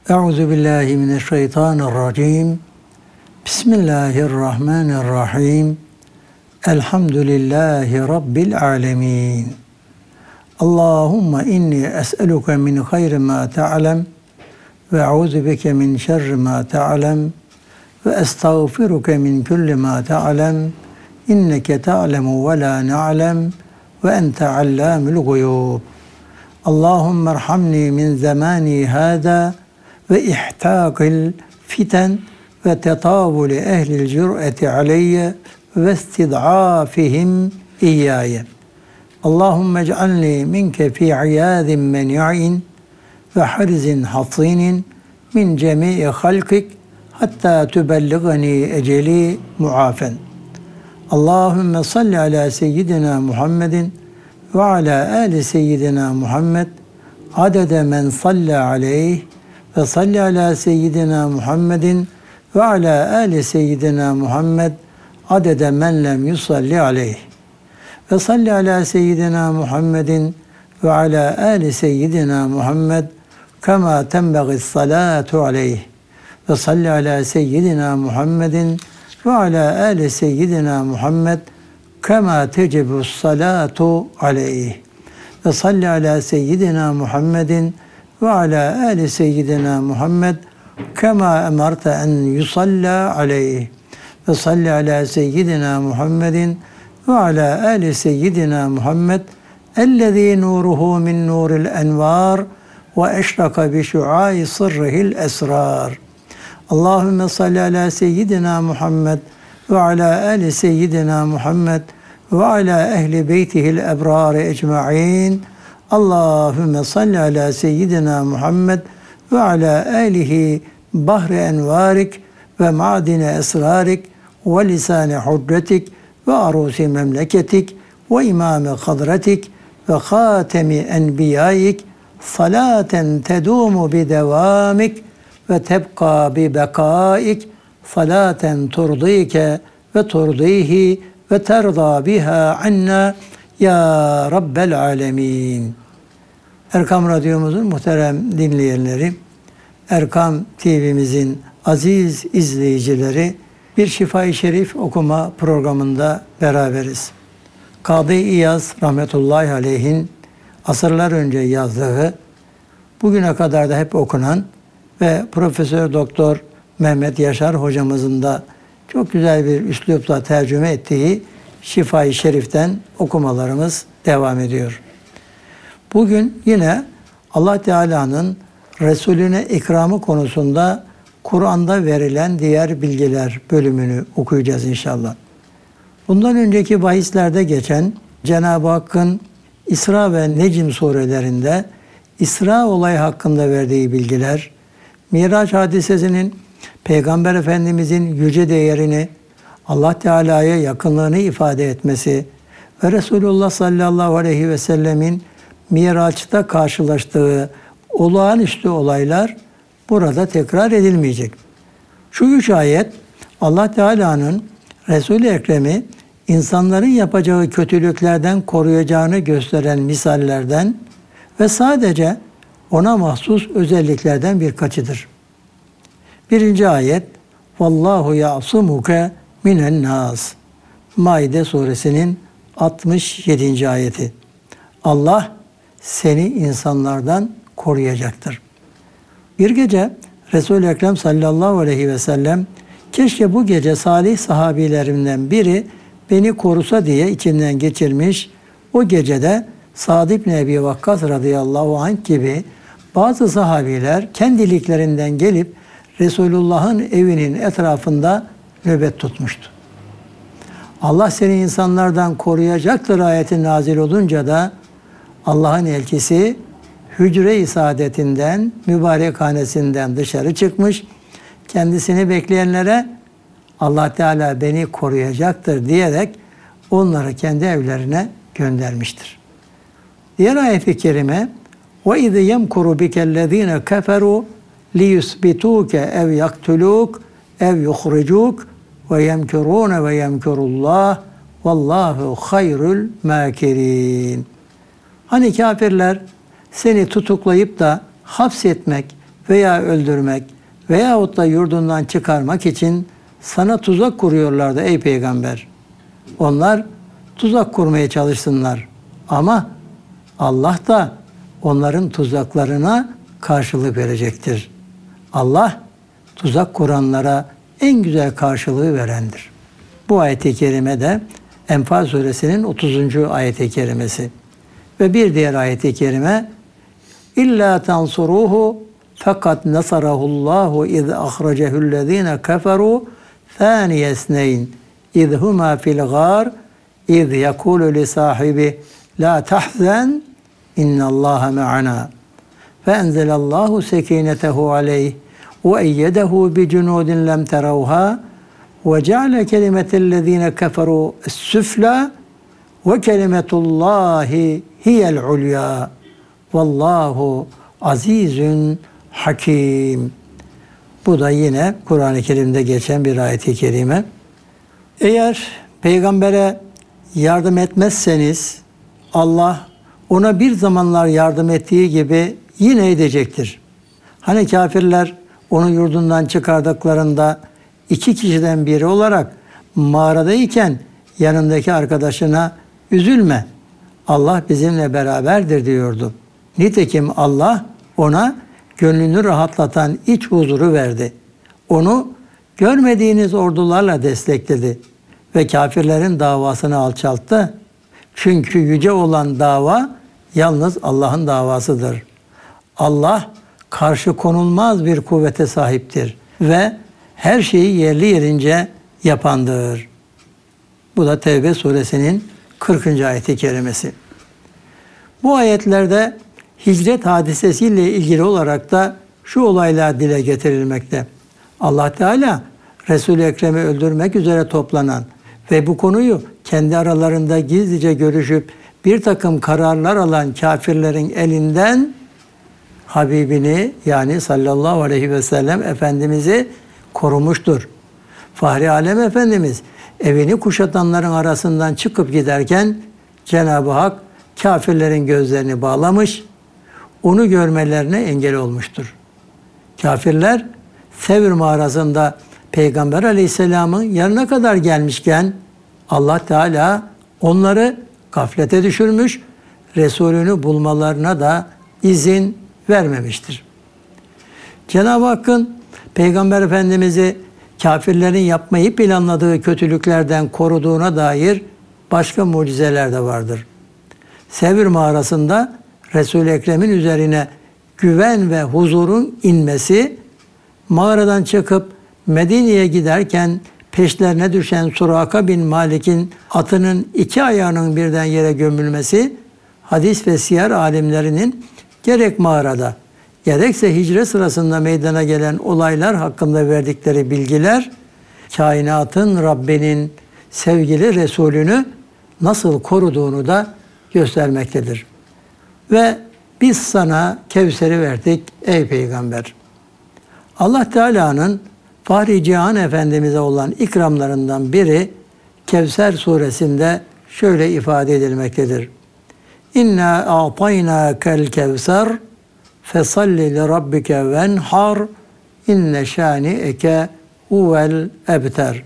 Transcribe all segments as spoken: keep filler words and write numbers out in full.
Euzu billahi mineşşeytanirracim. Bismillahirrahmanirrahim. Elhamdülillahi Rabbil alemin. Allahümme inni es'eluke min hayri ma ta'lem ve euzu bike min şerri ma ta'lem ve estağfiruke min kulli ma ta'lem inneke ta'lemu ve la na'lem ve ente allamul guyub. Allahümme erhamni min zamani hâzâ ve ihtâkil fiten ve tetâvuli ehlil cür'eti aleyye ve istid'âfihim iyyâye. Allahümme ec'alni minke fi iyâzin men'in ve harzin hasinin min cemî'i halkik hatta tübelligani eceli muafen. Allahümme salli ala seyyidina Muhammedin ve ala ali seyyidina Muhammed adede men salli aleyh ve salli ala seyyidina Muhammedin ve ala ali seyyidina Muhammed adede men lem yusalli aleyh. Ve salli ala seyyidina Muhammedin ve ala ali seyyidina Muhammed kema tenbeğis salatu aleyh. Ve salli ala seyyidina Muhammedin ve ala ali seyyidina Muhammed kema tecibus salatu aleyh. Ve salli ala seyyidina Muhammedin ve ala ali seyyidina Muhammed kema emarte en yusalla aleyh. Ve salli ala seyyidina Muhammedin ve ala ali seyyidina Muhammed ellezî nuruhu min nuril envar ve eşraka bi şuâi sırrihil esrar. Allahümme salli ala seyyidina Muhammed ve ala ali seyyidina Muhammed ve ala ehli beytihil ebrâri ecma'in. Allahümme salli ala seyyidina Muhammed ve ala alihi bahri envarik ve ma'dine esrarik ve lisane hudretik ve arusi memleketik ve imame kadretik ve hatemi enbiyayik salaten tedumu bi devamik ve tebqa bi bekaik salaten turdike ve turdihi ve terda biha anna ya Rabbel alemin. Erkam Radyomuzun muhterem dinleyenleri, Erkam T V'mizin aziz izleyicileri, bir Şifa-i Şerif okuma programında beraberiz. Kadı İyaz rahmetullahi aleyhin asırlar önce yazdığı, bugüne kadar da hep okunan ve Profesör Doktor Mehmet Yaşar hocamızın da çok güzel bir üslupla tercüme ettiği Şifa-i Şerif'ten okumalarımız devam ediyor. Bugün yine Allah Teala'nın Resulüne ikramı konusunda Kur'an'da verilen diğer bilgiler bölümünü okuyacağız inşallah. Bundan önceki bahislerde geçen Cenab-ı Hakk'ın İsra ve Necm surelerinde İsra olayı hakkında verdiği bilgiler, Miraç hadisesinin Peygamber Efendimizin yüce değerini, Allah Teala'ya yakınlığını ifade etmesi ve Resulullah sallallahu aleyhi ve sellemin Miraç'ta karşılaştığı olağanüstü olaylar burada tekrar edilmeyecek. Şu üç ayet Allah Teala'nın Resul-i Ekrem'i insanların yapacağı kötülüklerden koruyacağını gösteren misallerden ve sadece ona mahsus özelliklerden birkaçıdır. Birinci ayet Vallahu ya'sumuke minen nas. Maide suresinin altmış yedinci ayeti. Allah seni insanlardan koruyacaktır. Bir gece Resul-i Ekrem sallallahu aleyhi ve sellem keşke bu gece salih sahabilerimden biri beni korusa diye içinden geçirmiş. O gecede Sa'd ibn Ebi Vakkas radıyallahu anh gibi bazı sahabiler kendiliklerinden gelip Resulullah'ın evinin etrafında nöbet tutmuştu. Allah seni insanlardan koruyacaktır ayeti nazil olunca da Allah'ın elçisi hücre-i saadetinden, mübarekhanesinden dışarı çıkmış, kendisini bekleyenlere Allah Teala beni koruyacaktır diyerek onları kendi evlerine göndermiştir. Diğer ayet-i kerime وَاِذْ يَمْكُرُ بِكَ الَّذ۪ينَ كَفَرُوا لِيُسْبِتُوكَ اَوْ يَقْتُلُوكَ اَوْ يُخْرِجُوكَ وَيَمْكُرُونَ وَيَمْكُرُ اللّٰهِ وَاللّٰهُ خَيْرُ الْمَاكِرِينَ. Hani kafirler seni tutuklayıp da hapsetmek veya öldürmek veyahut da yurdundan çıkarmak için sana tuzak kuruyorlardı ey peygamber. Onlar tuzak kurmaya çalışsınlar. Ama Allah da onların tuzaklarına karşılık verecektir. Allah tuzak kuranlara en güzel karşılığı verendir. Bu ayet-i kerime de Enfal suresinin otuzuncu ayet-i kerimesi. Ve bir diğer ayet-i kerime İlla tansuruhu fakat nasarahullahu iz ahracehu'llezine keferu thaniye isneyn iz huma fil gâr iz yekulu li sahibi la tahzen innallaha ma'ana feenzelallahu sekinetehu aleyh ve eyyedehu bi cunudin lem teravha ve ceale kelimetellezine keferu es-süfla ve kelimetullahi hiyel ulya vallahu azizün hakim. Bu da yine Kur'an-ı Kerim'de geçen bir ayet-i kerime. Eğer peygambere yardım etmezseniz Allah ona bir zamanlar yardım ettiği gibi yine edecektir. Hani kafirler onu yurdundan çıkardıklarında iki kişiden biri olarak mağaradayken yanındaki arkadaşına üzülme, Allah bizimle beraberdir diyordu. Nitekim Allah ona gönlünü rahatlatan iç huzuru verdi. Onu görmediğiniz ordularla destekledi ve kafirlerin davasını alçalttı. Çünkü yüce olan dava yalnız Allah'ın davasıdır. Allah karşı konulmaz bir kuvvete sahiptir ve her şeyi yerli yerince yapandır. Bu da Tevbe suresinin kırkıncı ayeti kerimesi. Bu ayetlerde hicret hadisesiyle ilgili olarak da şu olaylar dile getirilmekte. Allah Teala Resul-i Ekrem'i öldürmek üzere toplanan ve bu konuyu kendi aralarında gizlice görüşüp bir takım kararlar alan kafirlerin elinden Habibini yani sallallahu aleyhi ve sellem Efendimiz'i korumuştur. Fahri Alem Efendimiz evini kuşatanların arasından çıkıp giderken Cenab-ı Hak kafirlerin gözlerini bağlamış, onu görmelerine engel olmuştur. Kafirler Sevr mağarasında Peygamber Aleyhisselam'ın yanına kadar gelmişken Allah Teala onları gaflete düşürmüş, Resulünü bulmalarına da izin vermemiştir. Cenab-ı Hakk'ın Peygamber Efendimiz'i kafirlerin yapmayı planladığı kötülüklerden koruduğuna dair başka mucizeler de vardır. Sevr mağarasında Resul-i Ekrem'in üzerine güven ve huzurun inmesi, mağaradan çıkıp Medine'ye giderken peşlerine düşen Suraka bin Malik'in atının iki ayağının birden yere gömülmesi, hadis ve siyer alimlerinin gerek mağarada, gerekse hicret sırasında meydana gelen olaylar hakkında verdikleri bilgiler, kainatın Rabbinin sevgili Resulünü nasıl koruduğunu da göstermektedir. Ve biz sana Kevser'i verdik ey Peygamber. Allah Teala'nın Fahri Cihan Efendimiz'e olan ikramlarından biri Kevser suresinde şöyle ifade edilmektedir. İnna a'taynâkel kevser fesalli li rabbike venhar inne şâni'eke huvel ebter.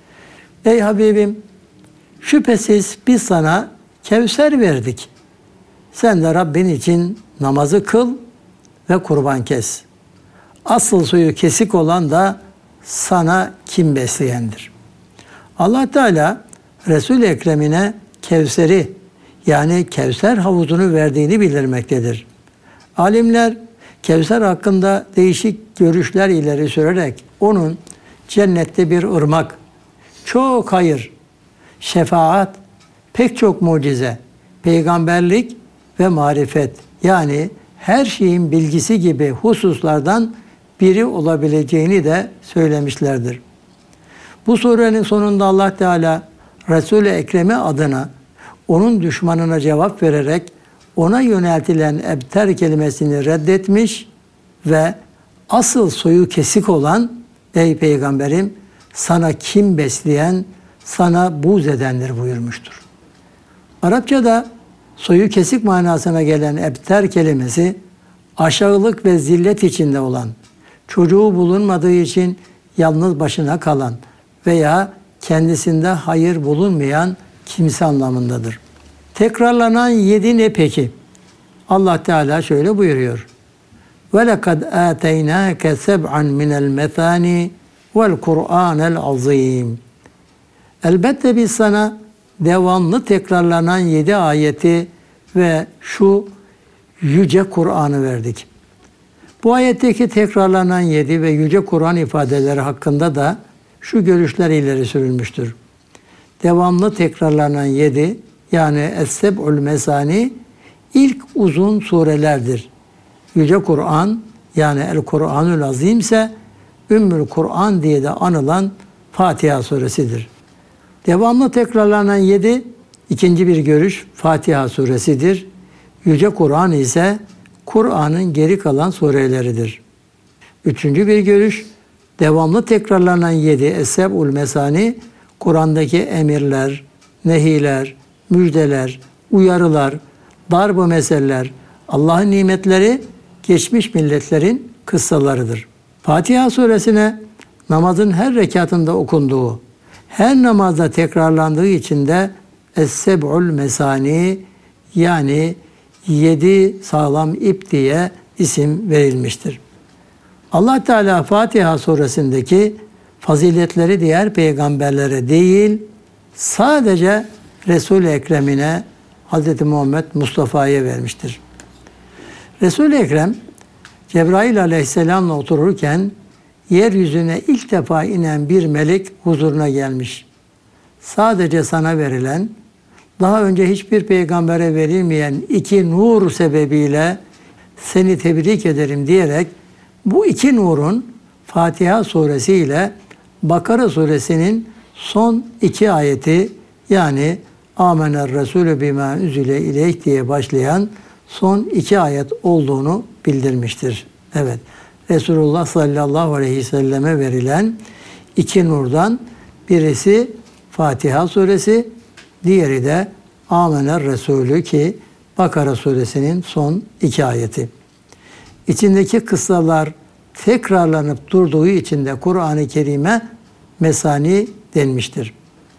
Ey Habibim, şüphesiz biz sana Kevser verdik. Sen de Rabbin için namazı kıl ve kurban kes. Asıl suyu kesik olan da sana kim besleyendir. Allah Teala Resul-i Ekrem'ine Kevser'i yani Kevser havuzunu verdiğini bildirmektedir. Alimler Kevser hakkında değişik görüşler ileri sürerek onun cennette bir ırmak, çok hayır, şefaat, pek çok mucize, peygamberlik ve marifet yani her şeyin bilgisi gibi hususlardan biri olabileceğini de söylemişlerdir. Bu surenin sonunda Allah Teala Resul-i Ekrem'e adına onun düşmanına cevap vererek ona yöneltilen ebter kelimesini reddetmiş ve asıl soyu kesik olan ey peygamberim sana kim besleyen, sana buğz edendir buyurmuştur. Arapçada soyu kesik manasına gelen ebter kelimesi aşağılık ve zillet içinde olan, çocuğu bulunmadığı için yalnız başına kalan veya kendisinde hayır bulunmayan kimse anlamındadır. Tekrarlanan yedi ne peki? Allah Teala şöyle buyuruyor. وَلَقَدْ آتَيْنَاكَ سَبْعًا مِنَ الْمَثَانِ وَالْقُرْآنَ الْعَظِيمِ. Elbette biz sana devamlı tekrarlanan yedi ayeti ve şu yüce Kur'an'ı verdik. Bu ayetteki tekrarlanan yedi ve yüce Kur'an ifadeleri hakkında da şu görüşler ileri sürülmüştür. Devamlı tekrarlanan yedi, yani Es-Seb'ül Mesani ilk uzun surelerdir. Yüce Kur'an, yani El-Kur'anül Azim ise Ümmül Kur'an diye de anılan Fatiha suresidir. Devamlı tekrarlanan yedi, ikinci bir görüş Fatiha suresidir. Yüce Kur'an ise Kur'an'ın geri kalan sureleridir. Üçüncü bir görüş, devamlı tekrarlanan yedi Es-Seb'ül Mesani, Kur'an'daki emirler, nehiler, müjdeler, uyarılar, darb-ı meseller, Allah'ın nimetleri, geçmiş milletlerin kıssalarıdır. Fatiha suresine namazın her rekatında okunduğu, her namazda tekrarlandığı için de Es-Seb'ül Mesani, yani yedi sağlam ip diye isim verilmiştir. Allah Teala Fatiha suresindeki faziletleri diğer peygamberlere değil, sadece Resul-i Ekrem'ine, Hz. Muhammed Mustafa'ya vermiştir. Resul-i Ekrem, Cebrail aleyhisselamla otururken yeryüzüne ilk defa inen bir melek huzuruna gelmiş. Sadece sana verilen, daha önce hiçbir peygambere verilmeyen iki nur sebebiyle seni tebrik ederim diyerek bu iki nurun Fatiha suresi ile Bakara suresinin son iki ayeti, yani Amener Resulü bima üzile ileyh diye başlayan son iki ayet olduğunu bildirmiştir. Evet, Resulullah sallallahu aleyhi ve selleme verilen iki nurdan birisi Fatiha suresi, diğeri de Amener Resulü ki Bakara suresinin son iki ayeti. İçindeki kıssalar tekrarlanıp durduğu için de Kur'an-ı Kerim'e mesani denmiştir.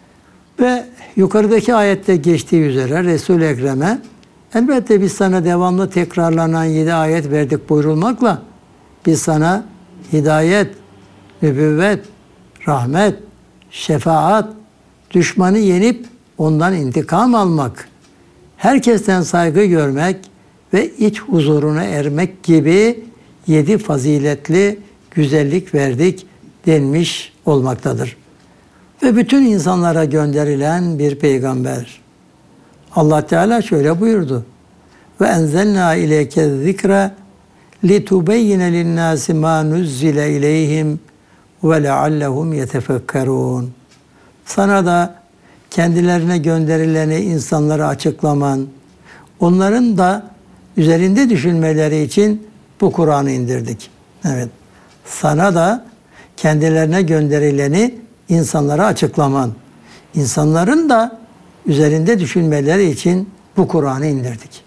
Ve yukarıdaki ayette geçtiği üzere Resul-i Ekrem'e elbette biz sana devamlı tekrarlanan yedi ayet verdik buyurulmakla biz sana hidayet, nübüvvet, rahmet, şefaat, düşmanı yenip ondan intikam almak, herkesten saygı görmek ve iç huzuruna ermek gibi yedi faziletli güzellik verdik denmiş olmaktadır. Ve bütün insanlara gönderilen bir peygamber. Allah Teala şöyle buyurdu. Ve enzelna ileyke zikre litubeyyine linnâsi mâ nuzzile ileyhim ve leallehum yetefekkerûn. Sana da kendilerine gönderileni insanlara açıklaman, onların da üzerinde düşünmeleri için bu Kur'an'ı indirdik. Evet. Sana da kendilerine gönderileni insanlara açıklaman, insanların da üzerinde düşünmeleri için bu Kur'an'ı indirdik.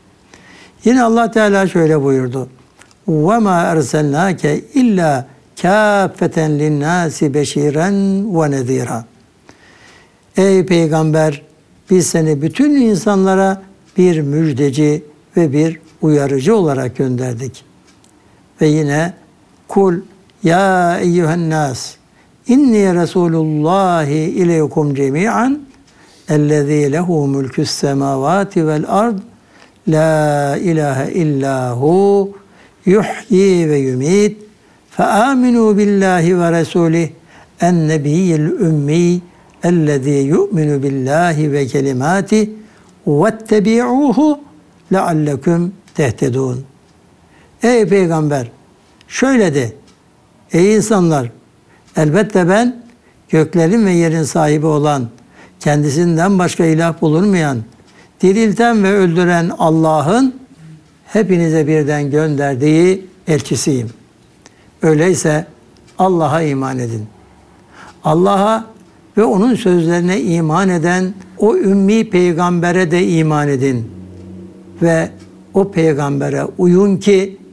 Yine Allah Teala şöyle buyurdu. وَمَا أَرْسَلْنَاكَ إِلَّا كَافَّةً لِلنَّاسِ بَشِيرًا وَنَذِيرًا. Ey Peygamber, biz seni bütün insanlara bir müjdeci ve bir uyarıcı olarak gönderdik. Ve yine kul ya eyyühen nas inni resulullahi ileykum cemi'an ellezî lehu mülkü's semâvâti vel ard la ilahe illahu yuhyi ve yumit fe aminu billahi ve resulih en nebiyyil ümmi ellezî yu'minu billahi ve kelimâti vettebi'uhu lealleküm tehtedûn. Ey Peygamber, şöyle de, ey insanlar, elbette ben göklerin ve yerin sahibi olan, kendisinden başka ilah bulunmayan, dirilten ve öldüren Allah'ın hepinize birden gönderdiği elçisiyim. Öyleyse Allah'a iman edin. Allah'a ve onun sözlerine iman eden o ümmi peygambere de iman edin. Ve o peygambere uyun ki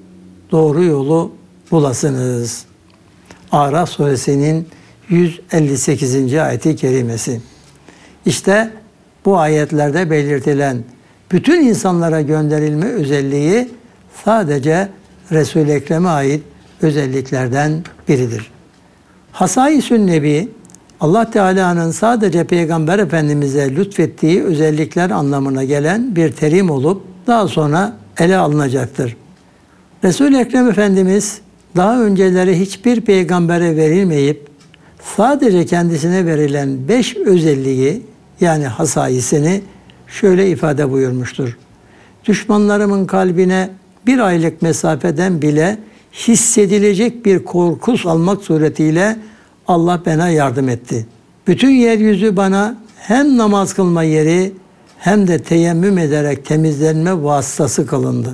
doğru yolu bulasınız. Araf suresinin yüz elli sekizinci ayeti kerimesi. İşte bu ayetlerde belirtilen bütün insanlara gönderilme özelliği sadece Resul-i Ekrem'e ait özelliklerden biridir. Hasâis-ü Nebi, Allah Teala'nın sadece Peygamber Efendimiz'e lütfettiği özellikler anlamına gelen bir terim olup daha sonra ele alınacaktır. Resul-i Ekrem Efendimiz daha önceleri hiçbir peygambere verilmeyip sadece kendisine verilen beş özelliği yani hasaisini şöyle ifade buyurmuştur. Düşmanlarımın kalbine bir aylık mesafeden bile hissedilecek bir korku salmak suretiyle Allah bana yardım etti. Bütün yeryüzü bana hem namaz kılma yeri hem de teyemmüm ederek temizlenme vasıtası kılındı.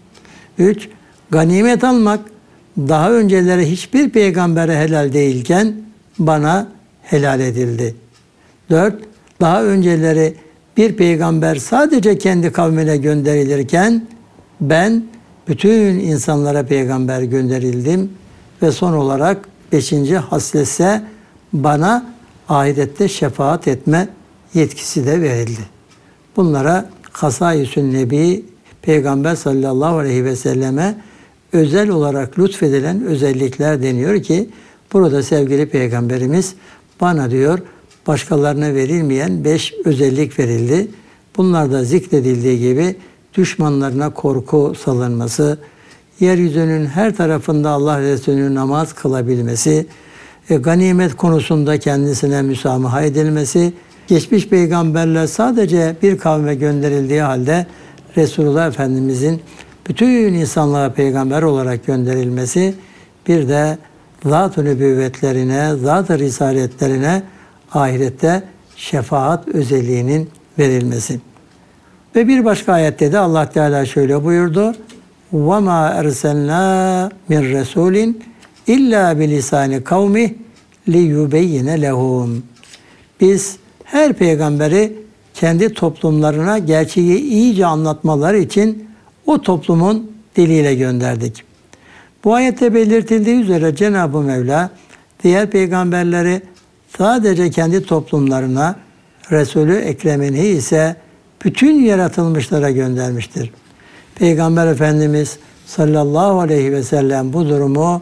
üç. Ganimet almak daha önceleri hiçbir peygambere helal değilken bana helal edildi. dört. Daha önceleri bir peygamber sadece kendi kavmine gönderilirken ben bütün insanlara peygamber gönderildim ve son olarak beşinci hasletse bana ahirette şefaat etme yetkisi de verildi. Bunlara Hasâis-ü Nebi, Peygamber sallallahu aleyhi ve selleme özel olarak lütfedilen özellikler deniyor ki burada sevgili Peygamberimiz bana diyor başkalarına verilmeyen beş özellik verildi. Bunlar da zikredildiği gibi düşmanlarına korku salınması, yeryüzünün her tarafında Allah Resulü'nün namaz kılabilmesi, e, ganimet konusunda kendisine müsamaha edilmesi, geçmiş peygamberler sadece bir kavme gönderildiği halde Resulullah Efendimizin bütün insanlığa peygamber olarak gönderilmesi, bir de zat-ı nübüvvetlerine, zat-ı risaletlerine ahirette şefaat özelliğinin verilmesi. Ve bir başka ayette de Allah Teala şöyle buyurdu. وَمَا اَرْسَلْنَا مِنْ رَسُولٍ اِلَّا بِلِسَانِ قَوْمِهِ لِيُبَيِّنَ لَهُمْ. Biz her peygamberi kendi toplumlarına gerçeği iyice anlatmaları için o toplumun diliyle gönderdik. Bu ayette belirtildiği üzere Cenab-ı Mevla diğer peygamberleri sadece kendi toplumlarına, Resulü Ekrem'ini ise bütün yaratılmışlara göndermiştir. Peygamber Efendimiz sallallahu aleyhi ve sellem bu durumu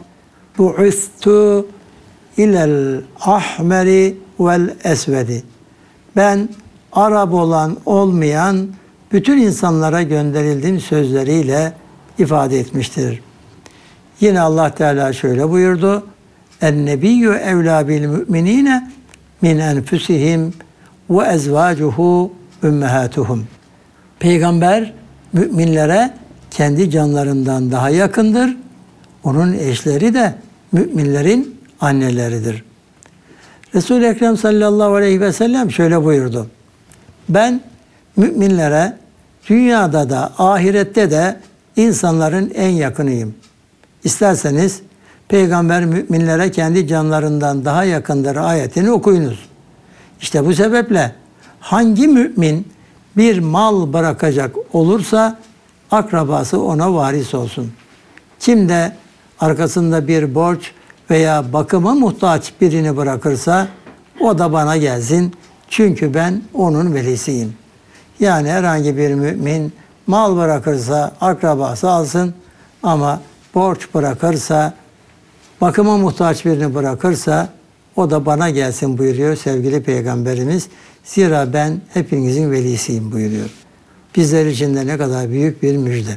bu'istu ilel ahmeri vel esvedi. Ben Arap olan olmayan bütün insanlara gönderildim sözleriyle ifade etmiştir. Yine Allah Teala şöyle buyurdu. En-nebiyyü evlâ bil mü'minîne min enfusihim ve ezvâcuhu ümmehâtuhum. Peygamber müminlere kendi canlarından daha yakındır. Onun eşleri de müminlerin anneleridir. Resul-i Ekrem sallallahu aleyhi ve sellem şöyle buyurdu. Ben müminlere dünyada da ahirette de insanların en yakınıyım. İsterseniz Peygamber müminlere kendi canlarından daha yakındır ayetini okuyunuz. İşte bu sebeple hangi mümin bir mal bırakacak olursa akrabası ona varis olsun. Kim de arkasında bir borç veya bakıma muhtaç birini bırakırsa o da bana gelsin. Çünkü ben onun velisiyim. Yani herhangi bir mümin mal bırakırsa akrabası alsın ama borç bırakırsa, bakıma muhtaç birini bırakırsa o da bana gelsin buyuruyor sevgili Peygamberimiz. Zira ben hepinizin velisiyim buyuruyor. Bizler için de ne kadar büyük bir müjde.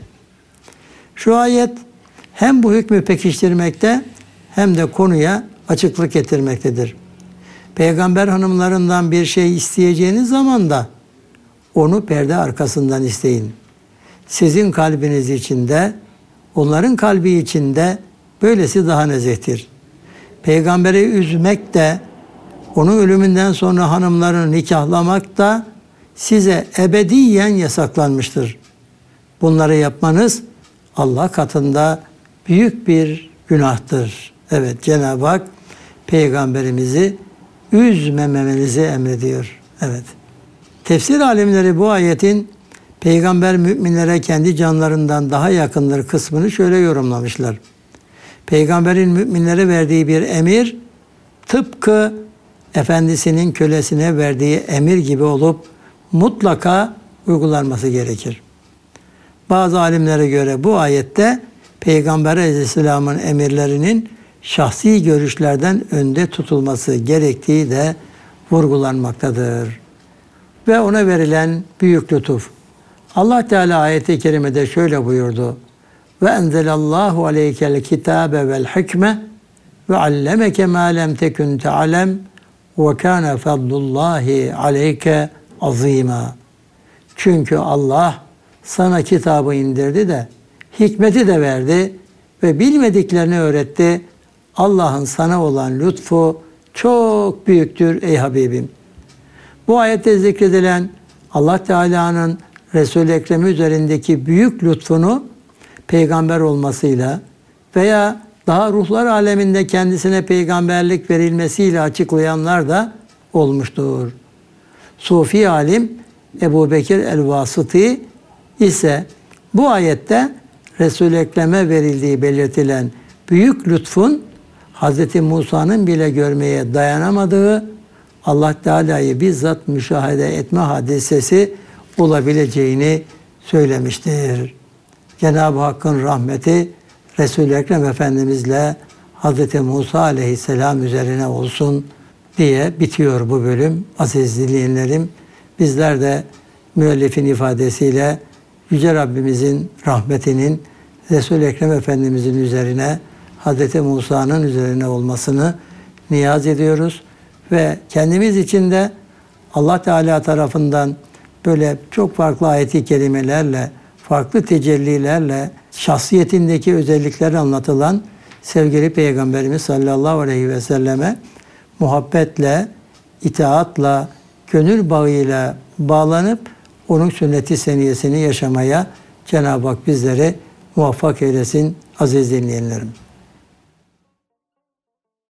Şu ayet hem bu hükmü pekiştirmekte hem de konuya açıklık getirmektedir. Peygamber hanımlarından bir şey isteyeceğiniz zaman da onu perde arkasından isteyin. Sizin kalbiniz içinde, onların kalbi içinde böylesi daha nezihtir. Peygamberi üzmek de, onun ölümünden sonra hanımlarını nikahlamak da size ebediyen yasaklanmıştır. Bunları yapmanız Allah katında büyük bir günahtır. Evet, Cenab-ı Hak Peygamberimizi üzmemenizi emrediyor. Evet. Tefsir alimleri bu ayetin Peygamber müminlere kendi canlarından daha yakındır kısmını şöyle yorumlamışlar. Peygamberin müminlere verdiği bir emir tıpkı efendisinin kölesine verdiği emir gibi olup mutlaka uygulanması gerekir. Bazı alimlere göre bu ayette Peygamber Aleyhisselam'ın emirlerinin şahsi görüşlerden önde tutulması gerektiği de vurgulanmaktadır. Ve ona verilen büyük lütuf. Allah Teala ayet-i kerimede şöyle buyurdu. Ve enzelallahu aleykel kitabe vel hikme ve allemeke ma lem tekun te'alem ve kana fadlullahi aleyke azima. Çünkü Allah sana kitabı indirdi de hikmeti de verdi ve bilmediklerini öğretti. Allah'ın sana olan lütfu çok büyüktür ey Habibim. Bu ayette zikredilen Allah Teala'nın Resul-i Ekrem üzerindeki büyük lütfunu peygamber olmasıyla veya daha ruhlar aleminde kendisine peygamberlik verilmesiyle açıklayanlar da olmuştur. Sufi alim Ebu Bekir el-Vasıti ise bu ayette Resul-i Ekrem'e verildiği belirtilen büyük lütfun Hz. Musa'nın bile görmeye dayanamadığı Allah Teala'yı bizzat müşahede etme hadisesi olabileceğini söylemiştir. Cenab-ı Hakk'ın rahmeti Resul-i Ekrem Efendimizle Hz. Musa Aleyhisselam üzerine olsun diye bitiyor bu bölüm. Aziz dinleyenlerim, bizler de müellifin ifadesiyle Yüce Rabbimizin rahmetinin Resul-i Ekrem Efendimizin üzerine, Hz. Musa'nın üzerine olmasını niyaz ediyoruz. Ve kendimiz için de Allah Teala tarafından böyle çok farklı ayet-i kerimelerle, farklı tecellilerle, şahsiyetindeki özellikleri anlatılan sevgili Peygamberimiz sallallahu aleyhi ve selleme muhabbetle, itaatla, gönül bağıyla bağlanıp onun sünnet-i seniyesini yaşamaya Cenab-ı Hak bizleri muvaffak eylesin aziz dinleyenlerim.